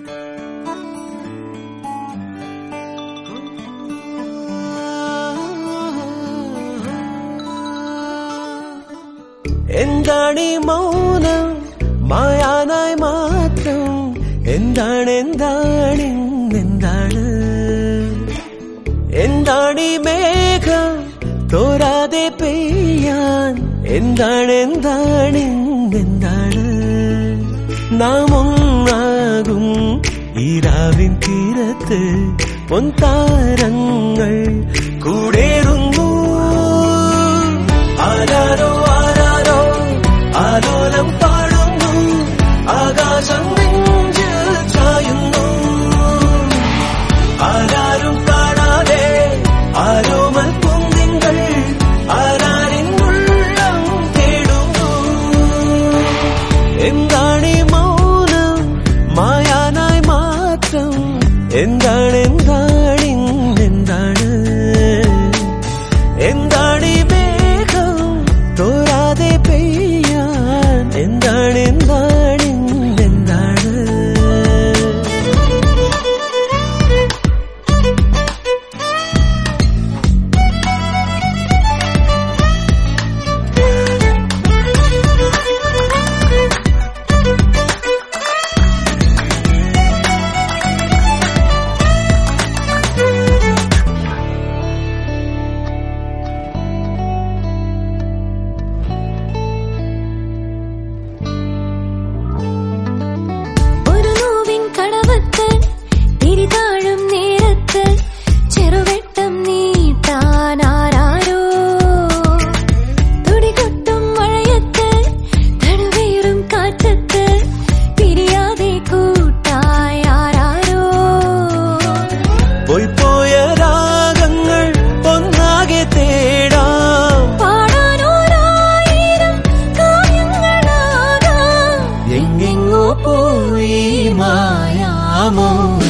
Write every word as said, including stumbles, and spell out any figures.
എന്താണ് ഈ മൗനം മായാനായി മാത്രം എന്താണ് എന്താണ് എന്താണ് എന്താണ് ഈ മേഘം തോരാതെ പെയ്യാൻ എന്താണ് എന്താണ് എന്താണ് നാം ഒന്നാകും ഈ രാവിൻ തീരത്ത് പൊൻതാരങ്ങൾ കൂടേറുന്നു ആരാരോ ആരാരോ ആലോലം പാടുന്നു ആകാശം നെഞ്ചിൽ ചായുന്നു ആരാരും കാണാതെ ആരോമൽ കുന്നിങ്ങൾ ആരാരിനുള്ളം തേടുന്നു എന്താണ് ഈ മൗനം മായാനായി മാത്രം എന്താണ് എന്താണ് എന്താണ് എന്താണ് ഈ മേഘം തോരാതെ പെയ്യാൻ എന്താണ് എന്താണ് എന്താണ് പോയ രാഗങ്ങൾ ഒന്നാകെ തേടാം പാടാനോരായിരം കാര്യങ്ങളാകാം എങ്ങെങ്ങോ പോയി മായാമോ